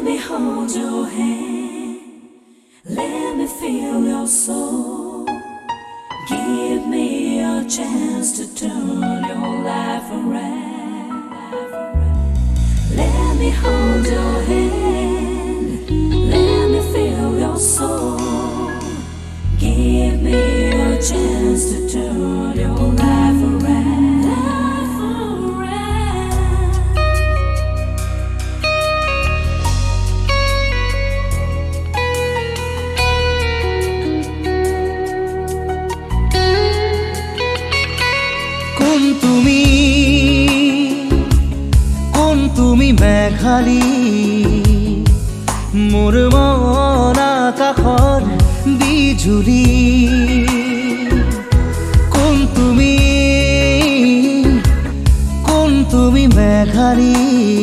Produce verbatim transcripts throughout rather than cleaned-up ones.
me hold your hand, let me feel your soul. Give me a chance to turn your life around. Let me hold your hand, let me feel your soul. Give me a chance to turn your life around. Life around. কোন তুমি কোন তুমি মেঘালী মোৰ মন আকাশৰ বিজুলী কোন তুমি কোন তুমি মেঘালী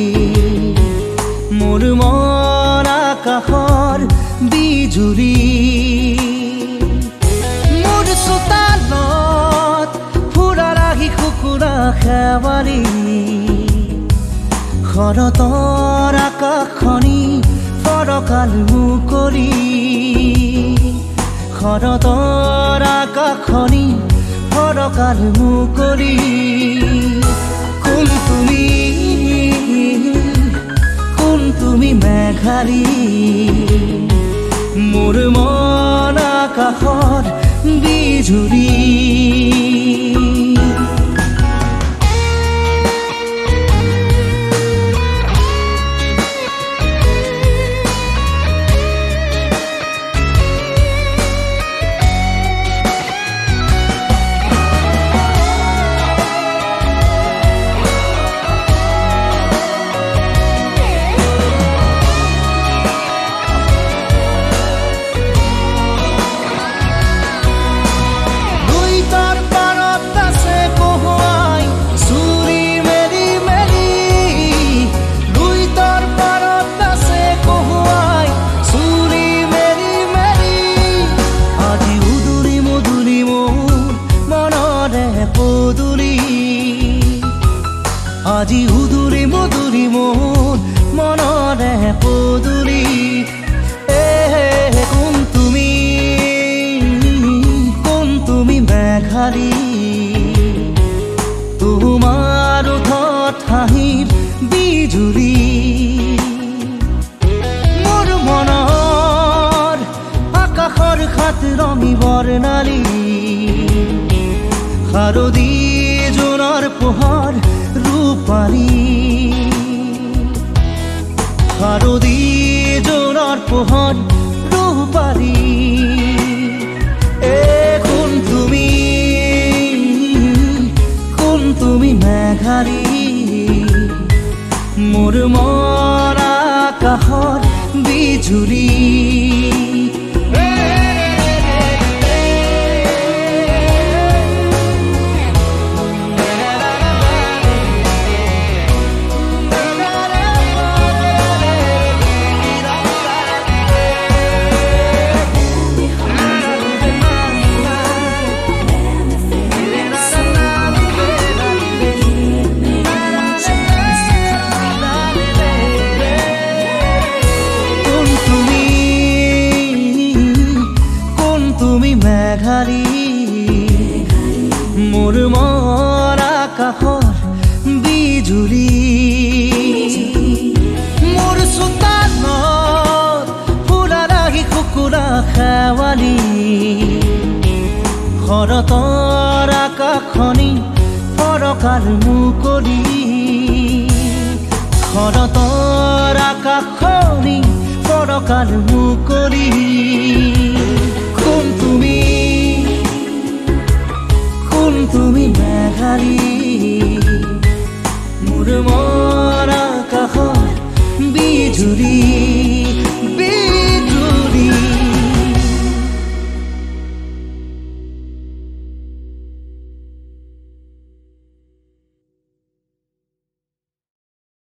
মোৰ মন আকাশৰ বিজুলী মোৰ চোতালত ফুৰা ৰাখি কুকুৰা খেৱালী শৰতৰ আকাশখনি ফৰকাল মুকলি শৰতৰ আকাশখনি ফৰকাল মুকলি কোন তুমি কোন তুমি মেঘালী মোৰ মন আকাশৰ বিজুলী আজি উদুৰি মধুৰি মোৰ মনৰে পদুলি এ কোন তুমি কোন তুমি মেঘালী তোমাৰ ওঠত হাঁহিৰ বিজুলী মোৰ মনৰ আকাশৰ খাত ৰঙী বৰ্ণালী শাৰদী জোনৰ পোহৰ ৰূপালী শাৰদী জোনৰ পোহৰ ৰূপালী এ কোন তুমি কোন তুমি মেঘালী মোৰ মন আকাশৰ বিজুলী মেঘালী মোৰ মন আকাশৰ বিজুলী মোৰ চোতালত ফুৰা ৰাখি কুকুৰা খেৱালী শৰতৰ আকাশখনি ফৰকাল মুকলি শৰতৰ আকাশখনি ফৰকাল মুকলি কোন তুমি কোন তুমি মেঘালী মোৰ মন আকাশৰ বিজুলী